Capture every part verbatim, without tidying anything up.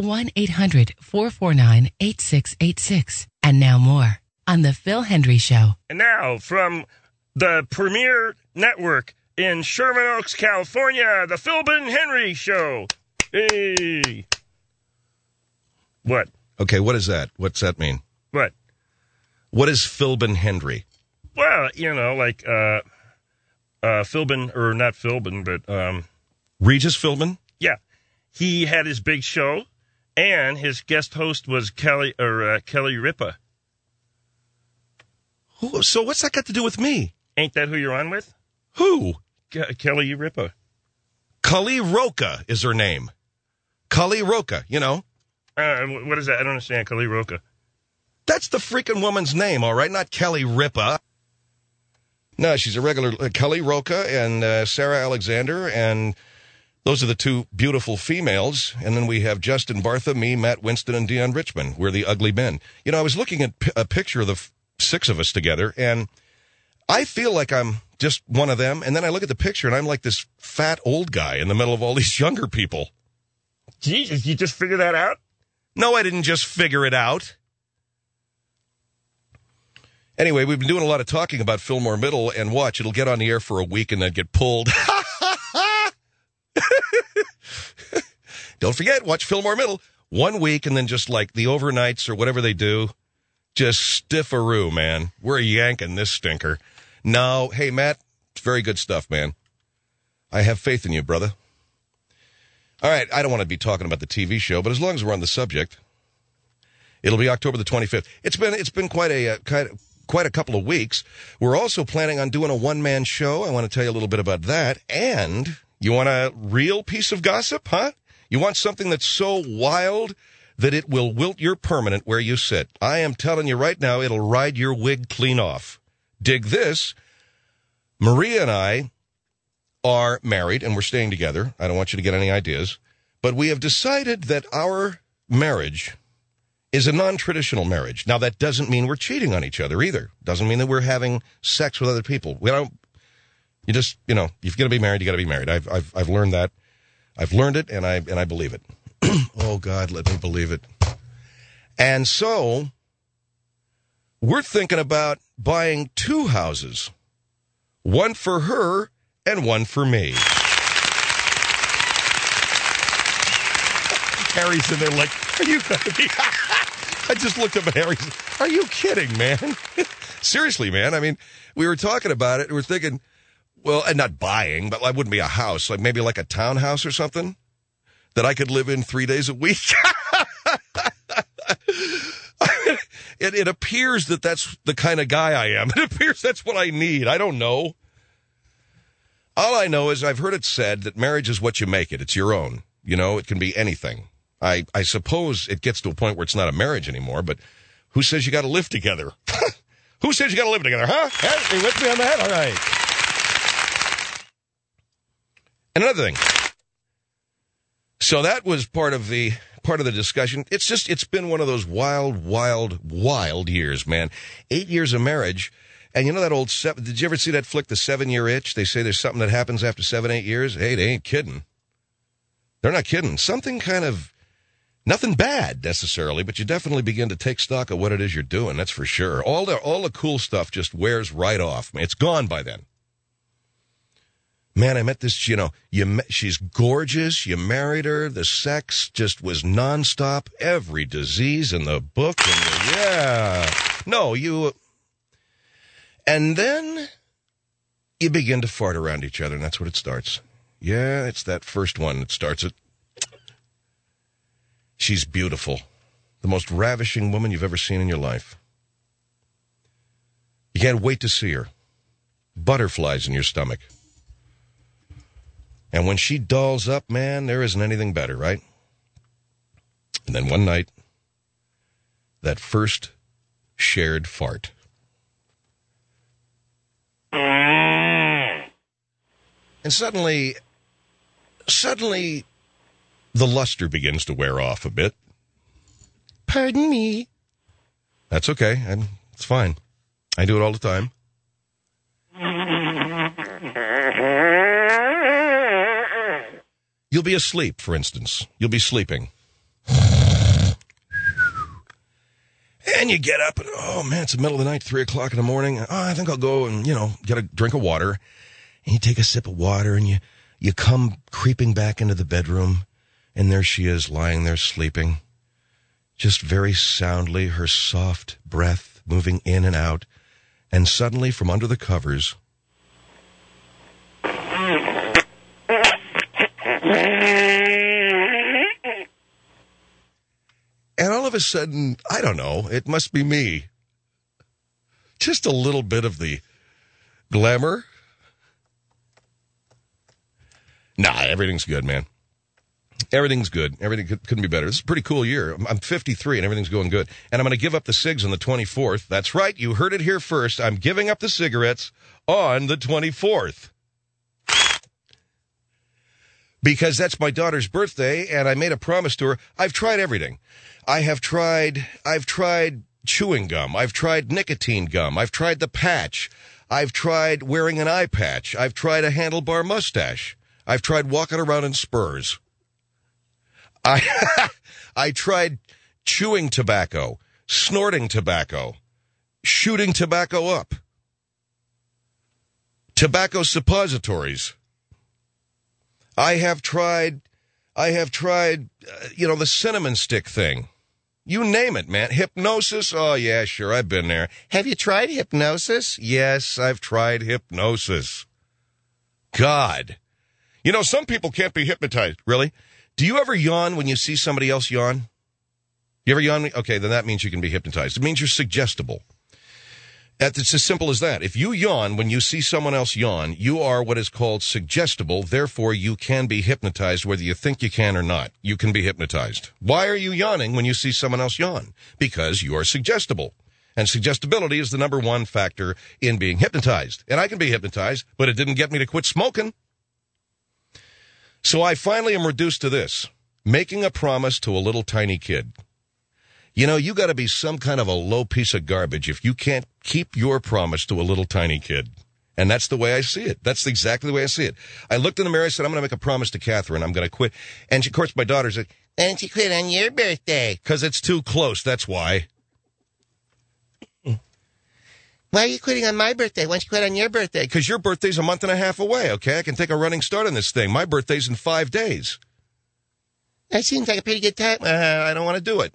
one eight hundred four four nine eight six eight six. And now more on The Phil Hendry Show. And now from the premier network in Sherman Oaks, California, The Philbin Henry Show. Hey. What? Okay, what is that? What's that mean? What? What is Philbin Henry? Well, you know, like uh, uh, Philbin, or not Philbin, but... Um, Regis Philbin? Yeah. He had his big show, and his guest host was Kelly or uh, Kelly Ripa. Who, so what's that got to do with me? Ain't that who you're on with? Who? Ke- Kelly Ripa. Kali Roca is her name. Kali Roca, you know. Uh, what is that? I don't understand. Kali Roca. That's the freaking woman's name, all right? Not Kelly Ripa. No, she's a regular uh, Kelly Roca and uh, Sarah Alexander, and those are the two beautiful females. And then we have Justin Bartha, me, Matt Winston, and Dion Richmond. We're the ugly men. You know, I was looking at p- a picture of the f- six of us together, and I feel like I'm just one of them. And then I look at the picture, and I'm like this fat old guy in the middle of all these younger people. Jesus, you just figured that out? No, I didn't just figure it out. Anyway, we've been doing a lot of talking about Fillmore Middle, and watch, it'll get on the air for a week and then get pulled. Don't forget, watch Fillmore Middle. One week and then just like the overnights or whatever they do, just stiffaroo, man. We're yanking this stinker. No, hey, Matt, it's very good stuff, man. I have faith in you, brother. All right, I don't want to be talking about the T V show, but as long as we're on the subject, it'll be October the twenty-fifth. It's been it's been quite a uh, quite, quite a couple of weeks. We're also planning on doing a one-man show. I want to tell you a little bit about that. And you want a real piece of gossip, huh? You want something that's so wild that it will wilt your permanent where you sit. I am telling you right now, it'll ride your wig clean off. Dig this. Maria and I are married, and we're staying together. I don't want you to get any ideas. But we have decided that our marriage is a non-traditional marriage. Now, that doesn't mean we're cheating on each other either. Doesn't mean that we're having sex with other people. We don't, you just, you know, if you're going to be married, you got to be married. I've, I've, I've learned that. I've learned it, and I, and I believe it. Oh, God, let me believe it. And so, we're thinking about buying two houses. One for her and one for me. Harry's in there like, are you going to be... I just looked up at Harry. Are you kidding, man? Seriously, man. I mean, we were talking about it. And we're thinking, well, and not buying, but it wouldn't be a house. Like maybe like a townhouse or something that I could live in three days a week. it, it appears that that's the kind of guy I am. It appears that's what I need. I don't know. All I know is I've heard it said that marriage is what you make it. It's your own. You know, it can be anything. I, I suppose it gets to a point where it's not a marriage anymore, but who says you got to live together? Who says you got to live together, huh? Are you with me on that? All right. And another thing. So that was part of the part of the discussion. It's just, it's been one of those wild, wild, wild years, man. Eight years of marriage. And you know that old, seven, did you ever see that flick, The Seven-Year Itch? They say there's something that happens after seven, eight years. Hey, they ain't kidding. They're not kidding. Something kind of, nothing bad necessarily, but you definitely begin to take stock of what it is you're doing. That's for sure. All the, all the cool stuff just wears right off. It's gone by then. Man, I met this, you know, you met, she's gorgeous. You married her. The sex just was nonstop. Every disease in the book. And you, yeah. No, you, and then you begin to fart around each other, and that's what it starts. Yeah, it's that first one that starts it. She's beautiful. The most ravishing woman you've ever seen in your life. You can't wait to see her. Butterflies in your stomach. And when she dolls up, man, there isn't anything better, right? And then one night, that first shared fart. And suddenly, suddenly, the luster begins to wear off a bit. Pardon me. That's okay. I'm, it's fine. I do it all the time. You'll be asleep, for instance. You'll be sleeping. And you get up and, oh, man, it's the middle of the night, three o'clock in the morning. Oh, I think I'll go and, you know, get a drink of water. And you take a sip of water and you, you come creeping back into the bedroom. And there she is lying there sleeping. Just very soundly, her soft breath moving in and out. And suddenly from under the covers, and all of a sudden, I don't know, it must be me. Just a little bit of the glamour. Nah, everything's good, man. Everything's good. Everything could, couldn't be better. This is a pretty cool year. I'm, I'm fifty-three and everything's going good. And I'm going to give up the cigs on the twenty-fourth. That's right. You heard it here first. I'm giving up the cigarettes on the twenty-fourth. Because that's my daughter's birthday, and I made a promise to her. I've tried everything. I have tried, I've tried chewing gum. I've tried nicotine gum. I've tried the patch. I've tried wearing an eye patch. I've tried a handlebar mustache. I've tried walking around in spurs. I, I tried chewing tobacco, snorting tobacco, shooting tobacco up, tobacco suppositories. I have tried, I have tried, uh, you know, the cinnamon stick thing. You name it, man. Hypnosis? Oh, yeah, sure, I've been there. Have you tried hypnosis? Yes, I've tried hypnosis. God. You know, some people can't be hypnotized. Really? Do you ever yawn when you see somebody else yawn? You ever yawn? Okay, then that means you can be hypnotized. It means you're suggestible. It's as simple as that. If you yawn when you see someone else yawn, you are what is called suggestible. Therefore, you can be hypnotized whether you think you can or not. You can be hypnotized. Why are you yawning when you see someone else yawn? Because you are suggestible. And suggestibility is the number one factor in being hypnotized. And I can be hypnotized, but it didn't get me to quit smoking. So I finally am reduced to this, making a promise to a little tiny kid. You know, you got to be some kind of a low piece of garbage if you can't keep your promise to a little tiny kid. And that's the way I see it. That's exactly the way I see it. I looked in the mirror, I said, I'm going to make a promise to Catherine. I'm going to quit. And, she, of course, my daughter said, why don't you quit on your birthday? Because it's too close, that's why. Why are you quitting on my birthday? Why don't you quit on your birthday? Because your birthday's a month and a half away, okay? I can take a running start on this thing. My birthday's in five days. That seems like a pretty good time. Uh, I don't want to do it.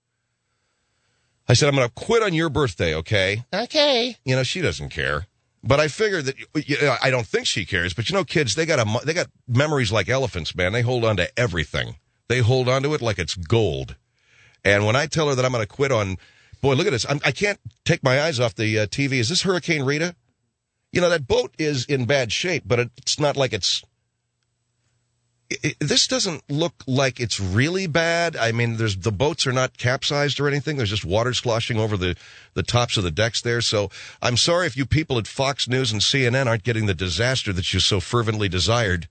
I said, I'm going to quit on your birthday, okay? Okay. You know, she doesn't care. But I figured that, you know, I don't think she cares, but you know, kids, they got a, they got memories like elephants, man. They hold on to everything. They hold on to it like it's gold. And when I tell her that I'm going to quit on, boy, look at this. I'm, I can't take my eyes off the uh, T V. Is this Hurricane Rita? You know, that boat is in bad shape, but it's not like it's, It, this doesn't look like it's really bad. I mean, there's the boats are not capsized or anything. There's just water sloshing over the, the tops of the decks there. So I'm sorry if you people at Fox News and C N N aren't getting the disaster that you so fervently desired.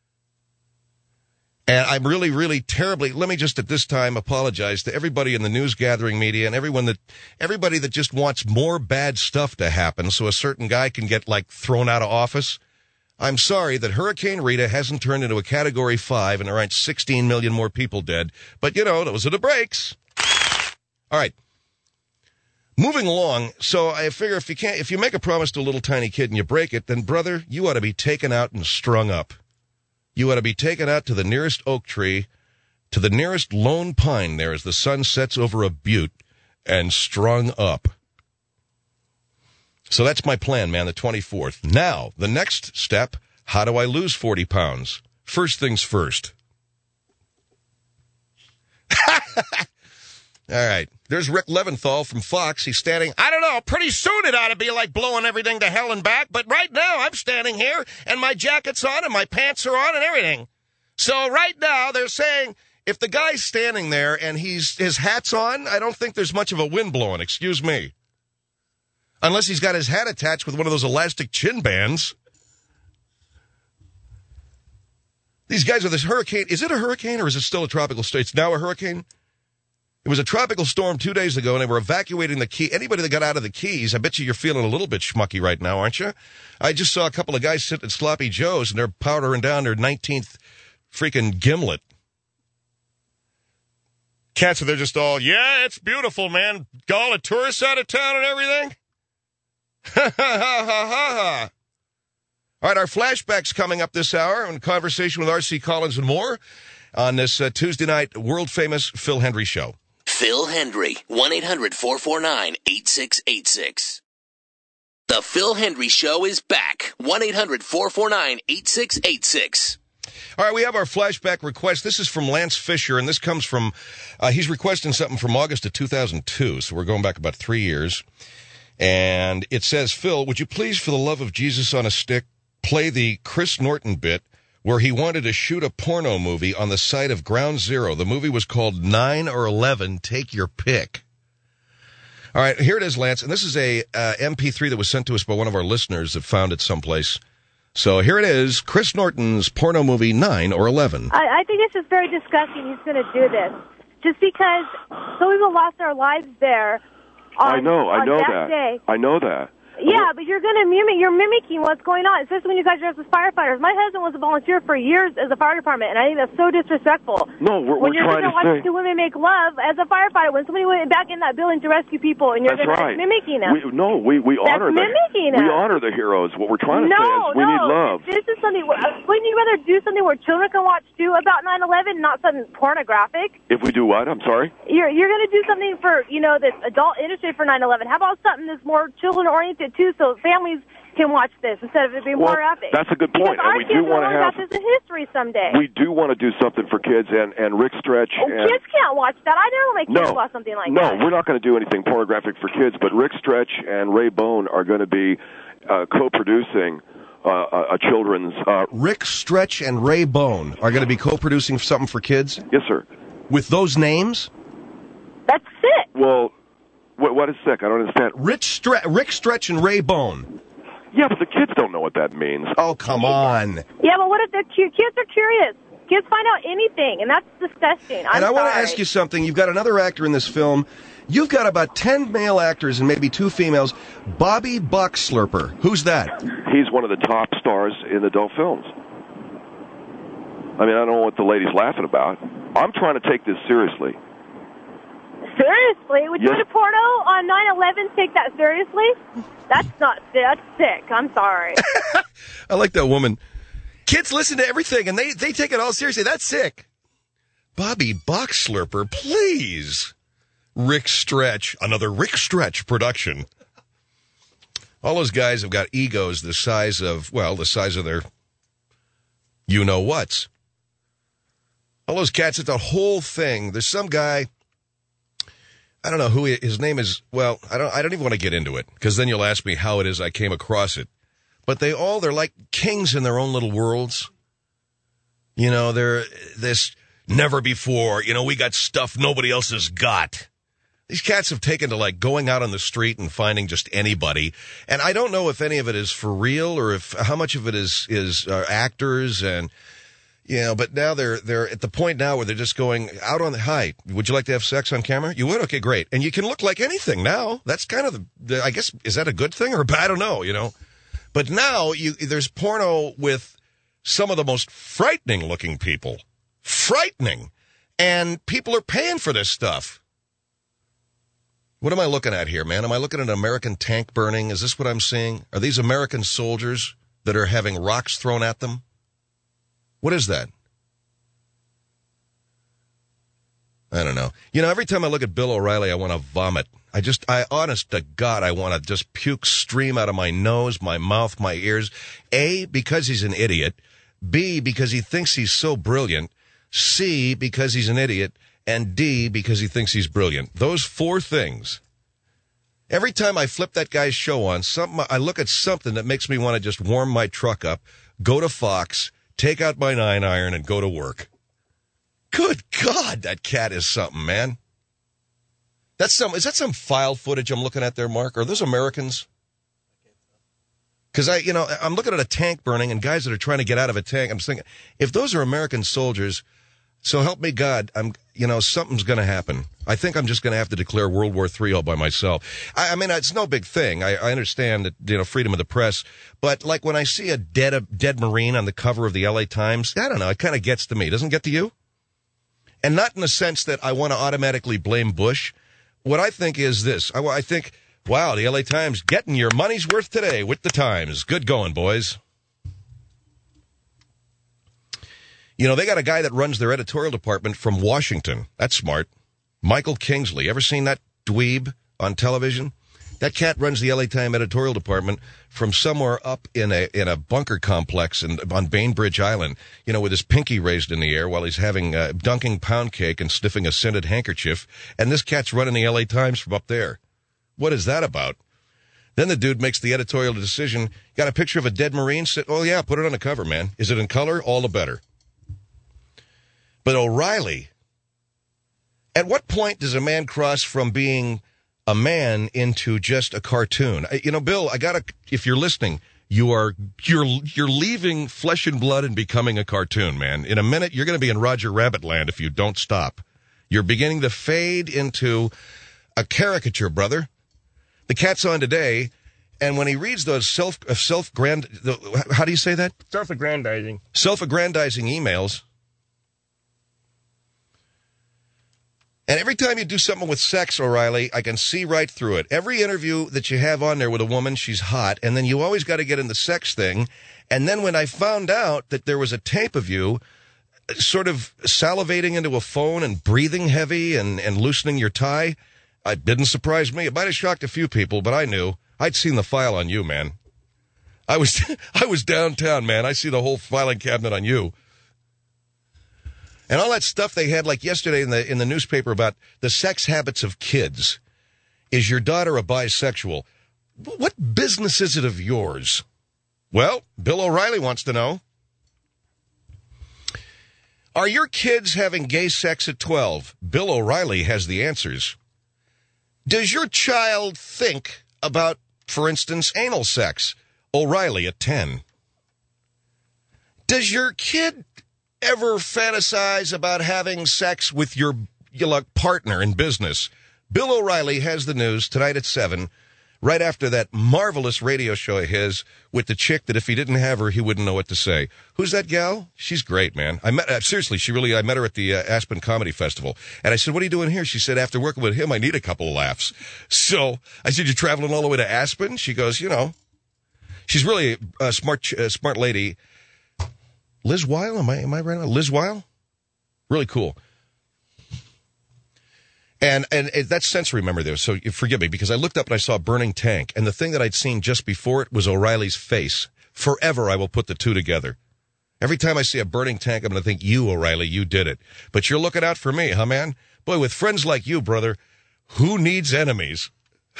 And I'm really, really terribly, let me just at this time apologize to everybody in the news gathering media and everyone that, everybody that just wants more bad stuff to happen so a certain guy can get, like, thrown out of office. I'm sorry that Hurricane Rita hasn't turned into a Category five and there aren't sixteen million more people dead. But, you know, those are the breaks. All right. Moving along. So I figure if you can't, if you make a promise to a little tiny kid and you break it, then, brother, you ought to be taken out and strung up. You ought to be taken out to the nearest oak tree, to the nearest lone pine there as the sun sets over a butte, and strung up. So that's my plan, man, the twenty-fourth. Now, the next step, how do I lose forty pounds? First things first. All right. There's Rick Leventhal from Fox. He's standing, I don't know, pretty soon it ought to be like blowing everything to hell and back, but right now I'm standing here and my jacket's on and my pants are on and everything. So right now they're saying if the guy's standing there and he's his hat's on, I don't think there's much of a wind blowing, excuse me. Unless he's got his hat attached with one of those elastic chin bands. These guys are this hurricane. Is it a hurricane or is it still a tropical storm? It's now a hurricane? It was a tropical storm two days ago, and they were evacuating the Key. Anybody that got out of the Keys, I bet you you're feeling a little bit schmucky right now, aren't you? I just saw a couple of guys sitting at Sloppy Joe's, and they're powdering down their nineteenth freaking gimlet. Cats, they're just all, yeah, it's beautiful, man. Got all the tourists out of town and everything. Ha, ha, ha, ha, ha. All right, our flashback's coming up this hour in conversation with R C Collins and more on this uh, Tuesday night world-famous Phil Hendrie show. Phil Hendrie, one eight hundred four four nine eight six eight six. The Phil Hendrie Show is back. one eight hundred four four nine eight six eight six. All right, we have our flashback request. This is from Lance Fisher, and this comes from, uh, he's requesting something from August of two thousand two, so we're going back about three years. And it says, Phil, would you please, for the love of Jesus on a stick, play the Chris Norton bit where he wanted to shoot a porno movie on the site of Ground Zero. The movie was called nine or eleven, take your pick. All right, here it is, Lance, and this is a uh, M P three that was sent to us by one of our listeners that found it someplace. So here it is, Chris Norton's porno movie nine or eleven. I, I think it's just very disgusting he's going to do this. Just because so people lost their lives there on, I know, I on know that, that. day. I know that. Yeah, but you're going to mimic, you're mimicking what's going on, especially when you guys are as firefighters. My husband was a volunteer for years as a fire department, and I think that's so disrespectful. No, we're, when we're trying to watch say... two women make love as a firefighter, when somebody went back in that building to rescue people, and you're That's gonna, right. mimicking them. We, no, we, we That's honor the mimicking we them. honor the heroes. What we're trying to no, say is we no, need love. This is something, wouldn't you rather do something where children can watch too about nine eleven, not something pornographic? If we do what? I'm sorry? You're you're going to do something for, you know, this adult industry for nine eleven. How about something that's more children-oriented, too, so families can watch this instead of it being Well, pornographic? that's a good point, Because and our we kids do will wanna learn have- about this in history someday. We do want to do something for kids, and, and Rick Stretch... Oh, and, kids can't watch that. I never make kids no, watch something like no, that. we're not going to do anything pornographic for kids, but Rick Stretch and Ray Bone are going to be uh, co-producing uh, a, a children's... Uh, Rick Stretch and Ray Bone are going to be co-producing something for kids? yes, sir. With those names? That's sick. Well, what, what is sick? I don't understand. Rich Stre- Rick Stretch and Ray Bone. Yeah, but the kids don't know what that means. Oh, come on. Yeah, but what if the cu- kids are curious? Kids find out anything, and that's disgusting. I'm and I want to sorry. ask you something. You've got another actor in this film. You've got about ten male actors and maybe two females. Bobby Boxslurper. Who's that? He's one of the top stars in adult films. I mean, I don't know what the lady's laughing about. I'm trying to take this seriously. Seriously? Would you Yes. do porno on nine eleven take that seriously? That's not, that's sick. I'm sorry. I like that woman. Kids listen to everything, and they, they take it all seriously. That's sick. Bobby Boxslurper, please. Rick Stretch, another Rick Stretch production. All those guys have got egos the size of, well, the size of their you-know-whats. All those cats at the whole thing. There's some guy, I don't know who he, his name is. Well, I don't, I don't even want to get into it, because then you'll ask me how it is I came across it. But they all, they're like kings in their own little worlds. You know, they're this never before, you know, we got stuff nobody else has got. These cats have taken to like going out on the street and finding just anybody. And I don't know if any of it is for real or if how much of it is, is uh, actors and, you know, but now they're, they're at the point now where they're just going out on the, hi, would you like to have sex on camera? You would? Okay, great. And you can look like anything now. That's kind of the, the I guess, is that a good thing or a bad? I don't know, you know. But now you, there's porno with some of the most frightening looking people. Frightening. And people are paying for this stuff. What am I looking at here, man? Am I looking at an American tank burning? Is this what I'm seeing? Are these American soldiers that are having rocks thrown at them? What is that? I don't know. You know, every time I look at Bill O'Reilly, I want to vomit. I just, I, honest to God, I want to just puke stream out of my nose, my mouth, my ears. A, because he's an idiot. B, because he thinks he's so brilliant. C, because he's an idiot. And D, because he thinks he's brilliant. Those four things. Every time I flip that guy's show on, something, I look at something that makes me want to just warm my truck up, go to Fox, take out my nine iron, and go to work. Good God, that cat is something, man. That's some, is that some file footage I'm looking at there, Mark? Are those Americans? Because I, you know, I'm looking at a tank burning and guys that are trying to get out of a tank. I'm thinking, if those are American soldiers, so help me God, I'm, you know, something's going to happen. I think I'm just going to have to declare World War Three all by myself. I, I mean, it's no big thing. I, I understand that, you know, freedom of the press, but like when I see a dead, a dead Marine on the cover of the L A Times, I don't know, it kind of gets to me. Doesn't it get to you? And not in the sense that I want to automatically blame Bush. What I think is this. I, I think, wow, the L A Times getting your money's worth today with the Times. Good going, boys. You know, they got a guy that runs their editorial department from Washington. That's smart. Michael Kingsley. Ever seen that dweeb on television? That cat runs the L A Times editorial department from somewhere up in a in a bunker complex in, on Bainbridge Island, you know, with his pinky raised in the air while he's having uh, dunking pound cake and sniffing a scented handkerchief. And this cat's running the L A Times from up there. What is that about? Then the dude makes the editorial decision. Got a picture of a dead Marine? Sit, oh, yeah, put it on the cover, man. Is it in color? All the better. But O'Reilly, at what point does a man cross from being a man into just a cartoon? You know, Bill, I gotta, if you're listening, you are, you're, you're leaving flesh and blood and becoming a cartoon, man. In a minute, you're going to be in Roger Rabbit land if you don't stop. You're beginning to fade into a caricature, brother. The cat's on today, and when he reads those self, uh, self-grand, the, how do you say that? Self-aggrandizing. Self-aggrandizing emails. And every time you do something with sex, O'Reilly, I can see right through it. Every interview that you have on there with a woman, she's hot, and then you always got to get in the sex thing. And then when I found out that there was a tape of you sort of salivating into a phone and breathing heavy and, and loosening your tie, it didn't surprise me. It might have shocked a few people, but I knew. I'd seen the file on you, man. I was I was downtown, man. I see the whole filing cabinet on you. And all that stuff they had, like yesterday in the in the newspaper about the sex habits of kids. Is your daughter a bisexual? What business is it of yours? Well, Bill O'Reilly wants to know. Are your kids having gay sex at twelve? Bill O'Reilly has the answers. Does your child think about, for instance, anal sex? O'Reilly at ten. Does your kid ever fantasize about having sex with your, your partner in business? Bill O'Reilly has the news tonight at seven, right after that marvelous radio show of his with the chick that if he didn't have her, he wouldn't know what to say. Who's that gal? She's great, man. I met, uh, seriously, she really, I met her at the uh, Aspen Comedy Festival. And I said, what are you doing here? She said, after working with him, I need a couple of laughs. So I said, you're traveling all the way to Aspen? She goes, you know, she's really a smart, uh, smart lady. Liz Weil, am I, am I right on? Liz Weil? Really cool. And, and and that's sensory memory there, so forgive me, because I looked up and I saw Burning Tank, and the thing that I'd seen just before it was O'Reilly's face. Forever I will put the two together. Every time I see a burning tank, I'm going to think, you, O'Reilly, you did it. But you're looking out for me, huh, man? Boy, with friends like you, brother, who needs enemies?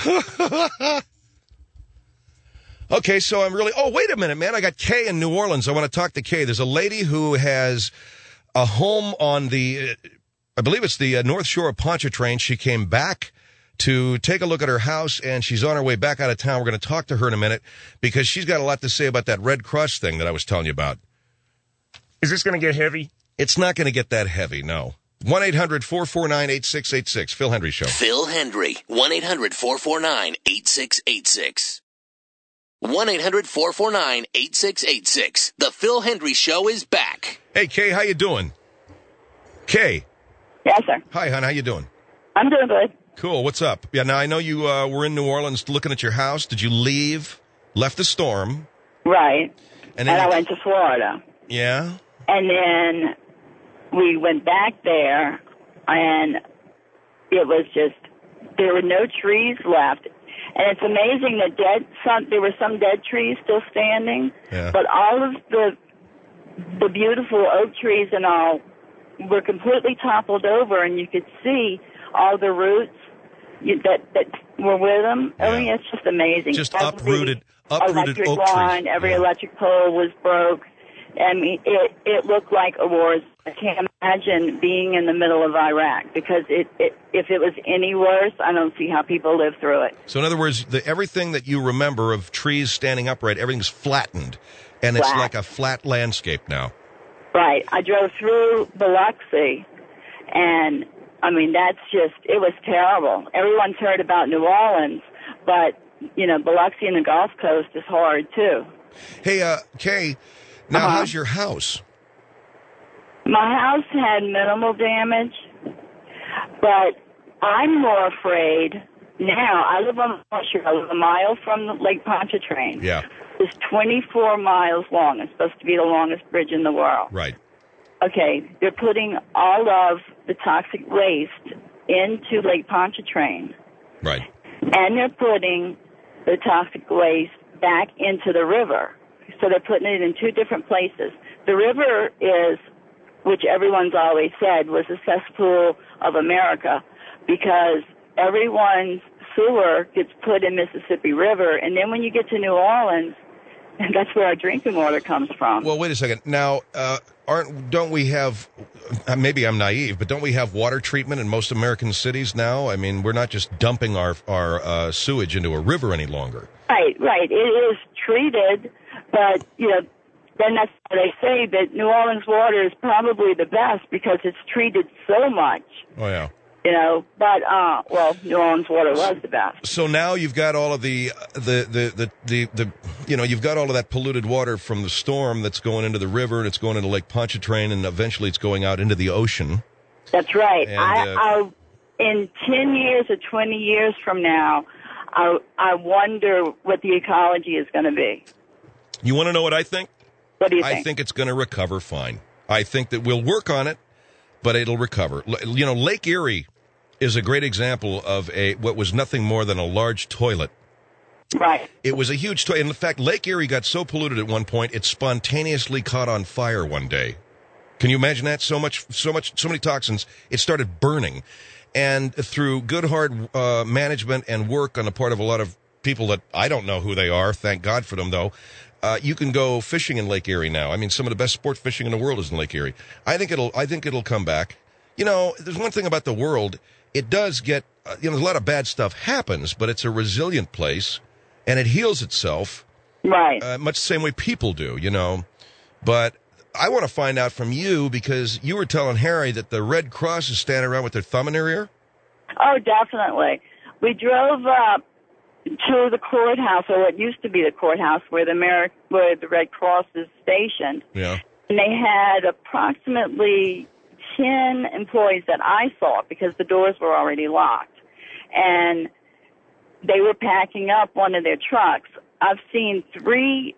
Okay, so I'm really... Oh, wait a minute, man. I got Kay in New Orleans. I want to talk to Kay. There's a lady who has a home on the... Uh, I believe it's the uh, North Shore of Pontchartrain. She came back to take a look at her house, and she's on her way back out of town. We're going to talk to her in a minute because she's got a lot to say about that Red Cross thing that I was telling you about. Is this going to get heavy? It's not going to get that heavy, no. one eight hundred four four nine eight six eight six. Phil Hendry Show. Phil Hendry. one eight hundred four four nine eight six eight six. one eight hundred four four nine eight six eight six. The Phil Hendry Show is back. Hey, Kay, how you doing? Kay. Yes, sir. Hi, hon. How you doing? I'm doing good. Cool. What's up? Yeah, now I know you uh, were in New Orleans looking at your house. Did you leave? Left the storm? Right. And, And then I you- went to Florida. Yeah? And then we went back there, and it was just, there were no trees left. And it's amazing that dead, some, there were some dead trees still standing, Yeah. but all of the the beautiful oak trees and all were completely toppled over, and you could see all the roots you, that that were with them. I mean, Yeah. it's just amazing. Just Every uprooted- uprooted electric oak trees. line, every Yeah. electric pole was broke. I mean, it it looked like a war. I can't imagine being in the middle of Iraq because it, it if it was any worse, I don't see how people live through it. So in other words, the, everything that you remember of trees standing upright, everything's flattened. And it's Flat. like a flat landscape now. Right. I drove through Biloxi, and, I mean, that's just, it was terrible. Everyone's heard about New Orleans, but, you know, Biloxi and the Gulf Coast is horrid, too. Hey, uh, Kay, now Uh-huh. how's your house? My house had minimal damage, but I'm more afraid now. I live on I live a mile from Lake Pontchartrain. Yeah. It's twenty-four miles long. It's supposed to be the longest bridge in the world. Right. Okay, they're putting all of the toxic waste into Lake Pontchartrain. Right. And they're putting the toxic waste back into the river. So they're putting it in two different places. The river is, which everyone's always said, was the cesspool of America, because everyone's sewer gets put in Mississippi River, and then when you get to New Orleans, that's where our drinking water comes from. Well, wait a second. Now, uh, aren't don't we have? Uh, maybe I'm naive, but don't we have water treatment in most American cities now? I mean, we're not just dumping our our uh, sewage into a river any longer. Right, right. It is treated, but you know, then that's what they say. That New Orleans water is probably the best because it's treated so much. Oh yeah. You know, but uh, well, New Orleans water was the best. So now you've got all of the, the, the, the, the, the, you know, you've got all of that polluted water from the storm that's going into the river, and it's going into Lake Pontchartrain, and eventually it's going out into the ocean. That's right. And, I, uh, I, in ten years or twenty years from now, I, I wonder what the ecology is going to be. You want to know what I think? What do you think? I think it's going to recover fine. I think that we'll work on it, but it'll recover. L- You know, Lake Erie is a great example of a what was nothing more than a large toilet. Right. It was a huge toilet. In fact, Lake Erie got so polluted at one point, it spontaneously caught on fire one day. Can you imagine that? So much, so much, so many toxins. It started burning. And through good, hard uh, management and work on the part of a lot of people that I don't know who they are, thank God for them, though, uh, you can go fishing in Lake Erie now. I mean, some of the best sport fishing in the world is in Lake Erie. I think it'll, I think it'll come back. You know, there's one thing about the world. It does get, uh, you know, a lot of bad stuff happens, but it's a resilient place, and it heals itself. Right. Uh, much the same way people do, you know. But I want to find out from you, because you were telling Harry that the Red Cross is standing around with their thumb in their ear. Oh, definitely. We drove up to the courthouse, or what used to be the courthouse, where the Ameri- where the Red Cross is stationed. Yeah. And they had approximately ten employees that I saw, because the doors were already locked. And they were packing up one of their trucks. I've seen three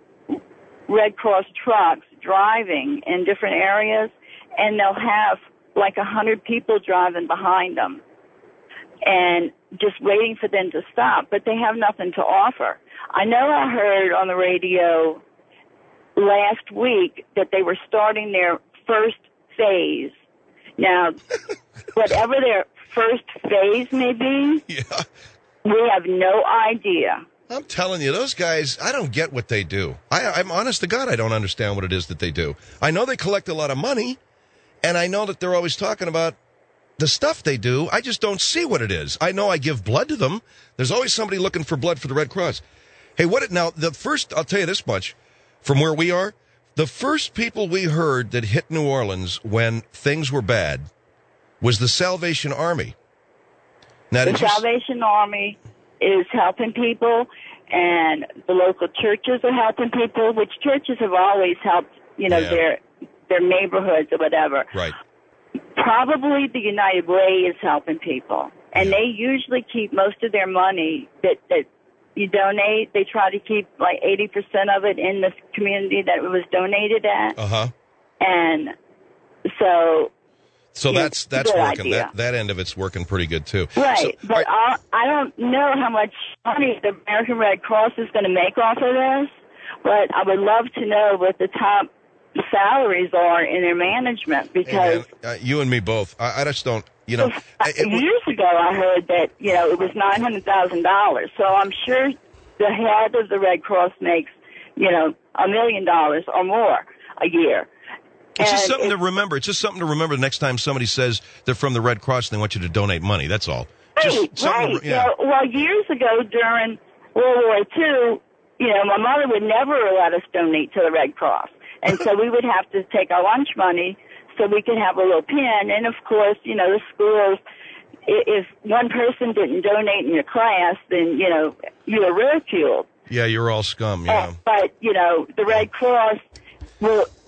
Red Cross trucks driving in different areas, and they'll have like a hundred people driving behind them and just waiting for them to stop, but they have nothing to offer. I know I heard on the radio last week that they were starting their first phase. Now, whatever their first phase may be, Yeah. we have no idea. I'm telling you, those guys, I don't get what they do. I, I'm honest to God, I don't understand what it is that they do. I know they collect a lot of money, and I know that they're always talking about the stuff they do. I just don't see what it is. I know I give blood to them. There's always somebody looking for blood for the Red Cross. Hey, what it now, the first, I'll tell you this much, from where we are, the first people we heard that hit New Orleans when things were bad was the Salvation Army. Now, The did you s- Salvation Army is helping people, and the local churches are helping people, which churches have always helped, you know, Yeah. their their neighborhoods or whatever. Right. Probably the United Way is helping people, and Yeah. they usually keep most of their money that that you donate. They try to keep like eighty percent of it in the community that it was donated at, Uh-huh. and so So Yeah, that's that's good working. idea. That that end of it's working pretty good too. right. So, but I, I don't know how much money the American Red Cross is going to make off of this, but I would love to know what the top salaries are in their management, hey, because man, uh, you and me both. I, I just don't. You know, I- it- years ago I heard that, you know, it was nine hundred thousand dollars. So I'm sure the head of the Red Cross makes, you know, a million dollars or more a year. It's just And something to it's- remember. It's just something to remember the next time somebody says they're from the Red Cross and they want you to donate money. That's all. Just Right, something right. to- yeah. You know, well, years ago during World War Two, you know, my mother would never let us donate to the Red Cross. And so we would have to take our lunch money so we could have a little pin. And, of course, you know, the schools, i- if one person didn't donate in your class, then, you know, you were ridiculed. Yeah, you're all scum. Yeah. Uh, but, you know, the Red Cross will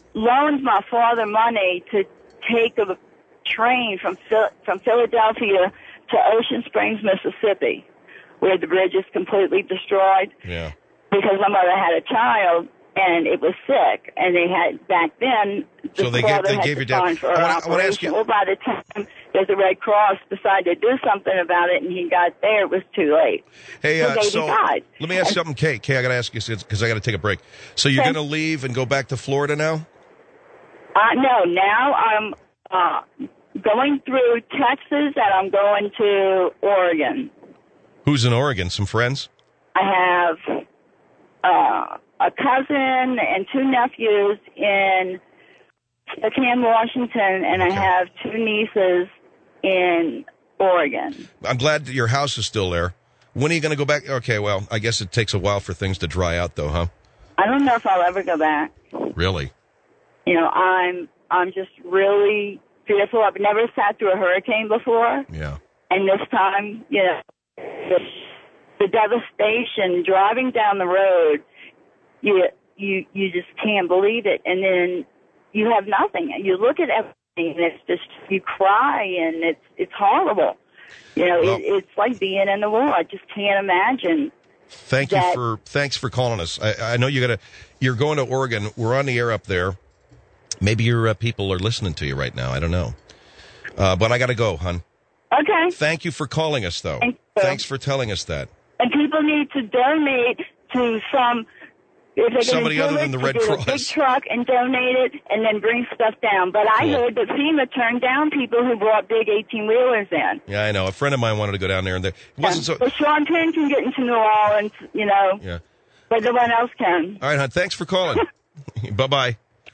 loaned my father money to take a train from Phil- from Philadelphia to Ocean Springs, Mississippi, where the bridge is completely destroyed. Yeah. Because my mother had a child and it was sick, and they had back then. The So they gave, they had gave to your dad. fund for I an want to ask operation. you. Well, by the time that the Red Cross decided to do something about it, and he got there, it was too late. Hey, the uh, baby so died. let me ask And- something, Kay. Kay, I got to ask you because I got to take a break. So you're Okay. going to leave and go back to Florida now? Uh, no, now I'm uh, going through Texas, and I'm going to Oregon. Who's in Oregon? Some friends? I have uh, a cousin and two nephews in Spokane, Washington, and I have two nieces in Oregon. I'm glad that your house is still there. When are you going to go back? Okay, well, I guess it takes a while for things to dry out, though, huh? I don't know if I'll ever go back. Really? You know, I'm I'm just really fearful. I've never sat through a hurricane before, Yeah. and this time, you know, the, the devastation driving down the road, you you you just can't believe it, and then you have nothing. You look at everything, and it's just you cry, and it's it's horrible. You know, Well- it, it's like being in the war. I just can't imagine. Thank you That- for thanks for calling us. I, I know you got to. You're going to Oregon. We're on the air up there. Maybe your uh, people are listening to you right now. I don't know. Uh, but I got to go, hon. Okay. Thank you for calling us, though. Thank you. Thanks for telling us that. And people need to donate to some. If they Somebody can do other it, than the to Red get Cross. a big truck and donate it, and then bring stuff down. But I Cool. heard that FEMA turned down people who brought big eighteen wheelers in. Yeah, I know. A friend of mine wanted to go down there, and there, it wasn't so. But Sean Penn can get into New Orleans, you know, Yeah. but no one else can. All right, hon. Thanks for calling. Bye bye.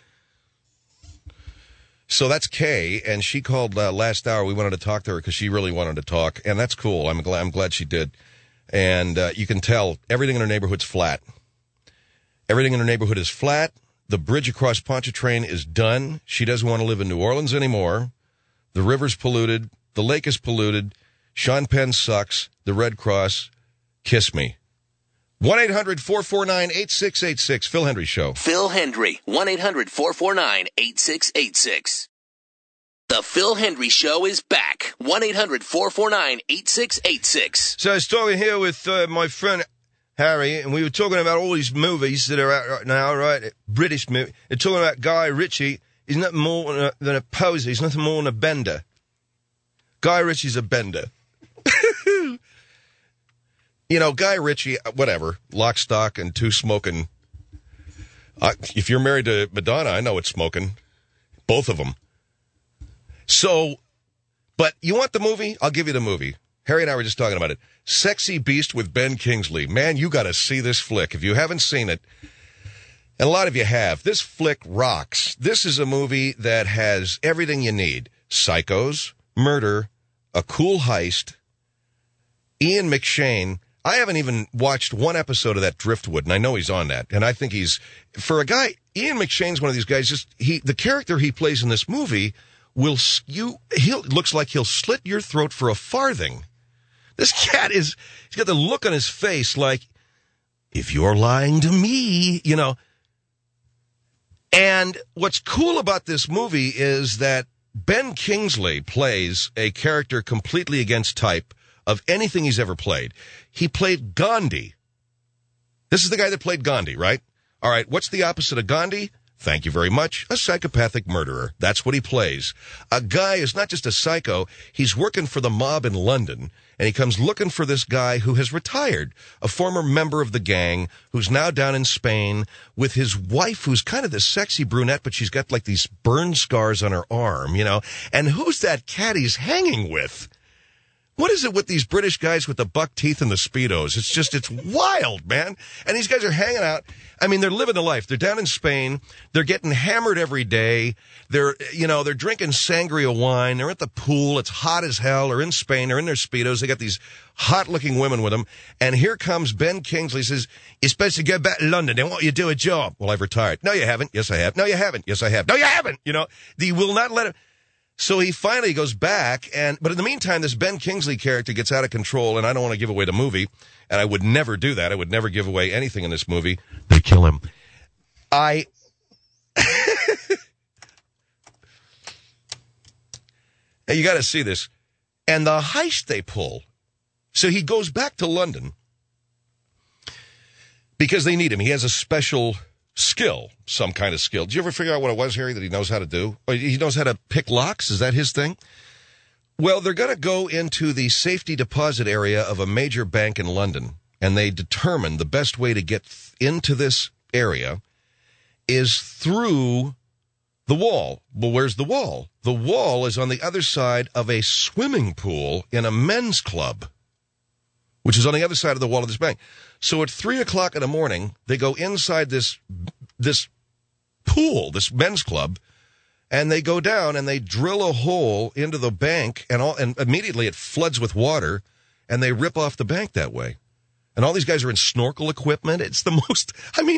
So that's Kay, and she called uh, last hour. We wanted to talk to her because she really wanted to talk, and that's cool. I'm glad. I'm glad she did. And uh, you can tell everything in her neighborhood's flat. Everything in her neighborhood is flat. The bridge across Pontchartrain is done. She doesn't want to live in New Orleans anymore. The river's polluted. The lake is polluted. Sean Penn sucks. The Red Cross, kiss me. one eight hundred four four nine eight six eight six. Phil Hendry Show. Phil Hendry, one eight hundred four four nine eight six eight six. The Phil Hendry Show is back. one eight hundred four four nine eight six eight six. So I was talking here with uh, my friend Harry, and we were talking about all these movies that are out right now, right? British movie. They're talking about Guy Ritchie. He's nothing more than a, than a poser. He's nothing more than a bender. Guy Ritchie's a bender. You know, Guy Ritchie, whatever, lock, stock, and two smoking. Uh, if you're married to Madonna, I know it's smoking. Both of them. So, but you want the movie? I'll give you the movie. Harry and I were just talking about it. Sexy Beast with Ben Kingsley. Man, you got to see this flick. If you haven't seen it, and a lot of you have, this flick rocks. This is a movie that has everything you need. Psychos, murder, a cool heist, Ian McShane. I haven't even watched one episode of that Driftwood, and I know he's on that. And I think he's, for a guy, Ian McShane's one of these guys, just, he, the character he plays in this movie will, you, he looks like he'll slit your throat for a farthing. This cat is, he's got the look on his face like, if you're lying to me, you know. And what's cool about this movie is that Ben Kingsley plays a character completely against type of anything he's ever played. He played Gandhi. This is the guy that played Gandhi, right? All right, what's the opposite of Gandhi? Thank you very much. A psychopathic murderer. That's what he plays. A guy who's not just a psycho, he's working for the mob in London, and he comes looking for this guy who has retired, a former member of the gang who's now down in Spain with his wife, who's kind of this sexy brunette, but she's got like these burn scars on her arm, you know. And who's that cat he's hanging with? What is it with these British guys with the buck teeth and the Speedos? It's just, it's wild, man. And these guys are hanging out. I mean, they're living the life. They're down in Spain. They're getting hammered every day. They're, you know, they're drinking sangria wine. They're at the pool. It's hot as hell. They're in Spain. They're in their Speedos. They got these hot-looking women with them. And here comes Ben Kingsley. Says, you're supposed to go back to London. They want you to do a job. Well, I've retired. No, you haven't. Yes, I have. No, you haven't. Yes, I have. No, you haven't. You know, they will not let him. So he finally goes back, and but in the meantime, this Ben Kingsley character gets out of control, and I don't want to give away the movie, and I would never do that. I would never give away anything in this movie. They kill him. I, Hey, you got to see this. And the heist they pull. So he goes back to London because they need him. He has a special skill, some kind of skill. Did you ever figure out what it was, Harry, that he knows how to do? Or he knows how to pick locks? Is that his thing? Well, they're going to go into the safety deposit area of a major bank in London, and they determine the best way to get into this area is through the wall. Well, where's the wall? The wall is on the other side of a swimming pool in a men's club, which is on the other side of the wall of this bank. So at three o'clock in the morning, they go inside this this pool, this men's club, and they go down and they drill a hole into the bank, and all, and immediately it floods with water, and they rip off the bank that way. And all these guys are in snorkel equipment. It's the most, I mean,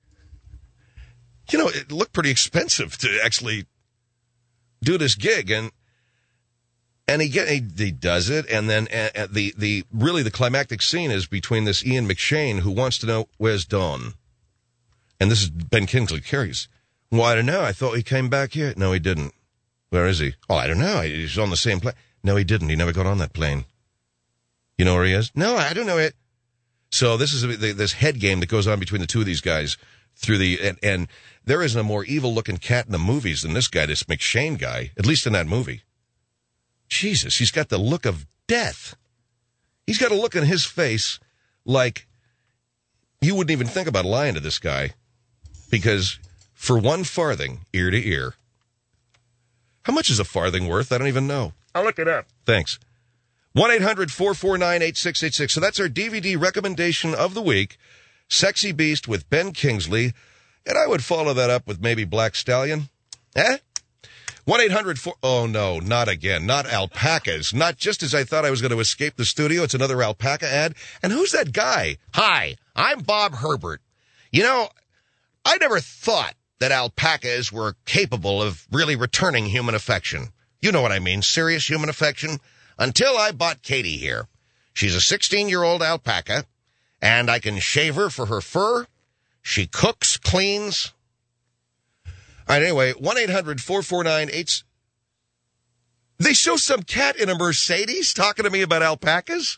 you know, it looked pretty expensive to actually do this gig, and and he get he, he does it, and then uh, the the really the climactic scene is between this Ian McShane, who wants to know where's Dawn, and this is Ben Kingsley carries. Well, I don't know. I thought he came back here. No, he didn't. Where is he? Oh, I don't know. He's on the same plane. No, he didn't. He never got on that plane. You know where he is? No, I don't know it. So this is a, this head game that goes on between the two of these guys through the and, and there isn't a more evil-looking cat in the movies than this guy, this McShane guy, at least in that movie. Jesus, he's got the look of death. He's got a look in his face like you wouldn't even think about lying to this guy, because for one farthing, ear to ear. How much is a farthing worth? I don't even know. I'll look it up. Thanks. one eight hundred four four nine eight six eight six. So that's our D V D recommendation of the week, Sexy Beast with Ben Kingsley. And I would follow that up with maybe Black Stallion. Eh? one eight hundred four Oh, no, not again. Not alpacas. Not just as I thought I was going to escape the studio. It's another alpaca ad. And who's that guy? Hi, I'm Bob Herbert. You know, I never thought that alpacas were capable of really returning human affection. You know what I mean, serious human affection. Until I bought Katie here. She's a sixteen-year-old alpaca, and I can shave her for her fur. She cooks, cleans. All right, anyway, one eight hundred four four nine eight... They show some cat in a Mercedes talking to me about alpacas?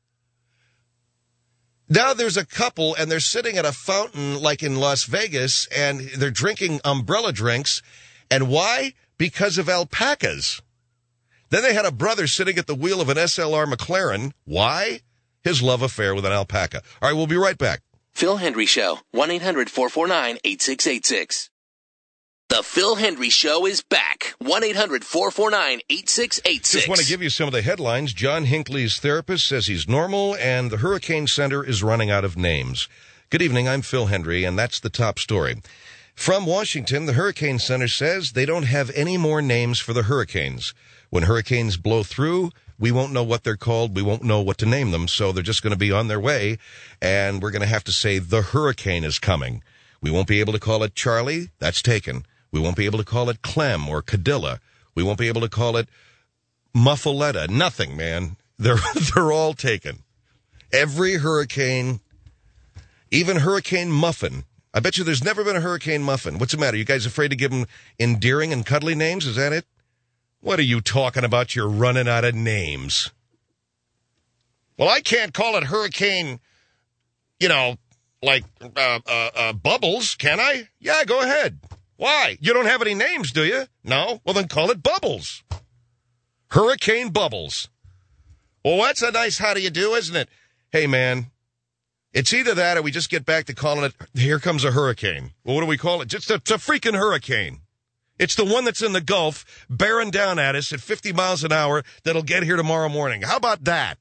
Now there's a couple, and they're sitting at a fountain like in Las Vegas, and they're drinking umbrella drinks. And why? Because of alpacas. Then they had a brother sitting at the wheel of an S L R McLaren. Why? His love affair with an alpaca. All right, we'll be right back. Phil Hendry Show, one eight hundred four four nine eight six eight six. The Phil Hendry Show is back. one eight hundred four four nine eight six eight six. Just want to give you some of the headlines. John Hinckley's therapist says he's normal, and the Hurricane Center is running out of names. Good evening, I'm Phil Hendry, and that's the top story. From Washington, the Hurricane Center says they don't have any more names for the hurricanes. When hurricanes blow through, we won't know what they're called. We won't know what to name them, so they're just going to be on their way, and we're going to have to say the hurricane is coming. We won't be able to call it Charlie. That's taken. We won't be able to call it Clem or Cadilla. We won't be able to call it Muffaletta. Nothing, man. They're they're all taken. Every hurricane, even Hurricane Muffin. I bet you there's never been a Hurricane Muffin. What's the matter? You guys afraid to give them endearing and cuddly names? Is that it? What are you talking about? You're running out of names. Well, I can't call it Hurricane, you know, like uh, uh, uh, Bubbles, can I? Yeah, go ahead. Why? You don't have any names, do you? No? Well, then call it Bubbles. Hurricane Bubbles. Well, that's a nice how do you do, isn't it? Hey, man, it's either that or we just get back to calling it, here comes a hurricane. Well, what do we call it? Just a, it's a freaking hurricane. It's the one that's in the Gulf, bearing down at us at fifty miles an hour that'll get here tomorrow morning. How about that?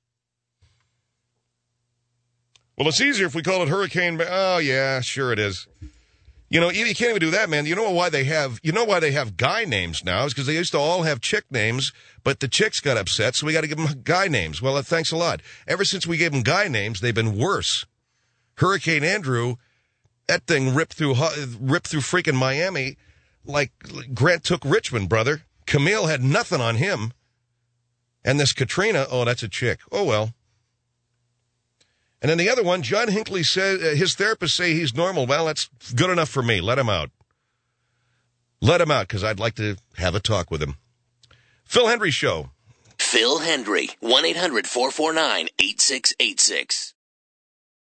Well, it's easier if we call it Hurricane. Oh, yeah, sure it is. You know, you can't even do that, man. You know why they have, you know why they have guy names now? Is because they used to all have chick names, but the chicks got upset, so we got to give them guy names. Well, uh, thanks a lot. Ever since we gave them guy names, they've been worse. Hurricane Andrew, that thing ripped through, ripped through freaking Miami like Grant took Richmond, brother. Camille had nothing on him. And this Katrina, oh, that's a chick. Oh, well. And then the other one, John Hinckley says, uh, his therapists say he's normal. Well, that's good enough for me. Let him out. Let him out, because I'd like to have a talk with him. Phil Hendry Show. Phil Hendry, one eight hundred four four nine eight six eight six.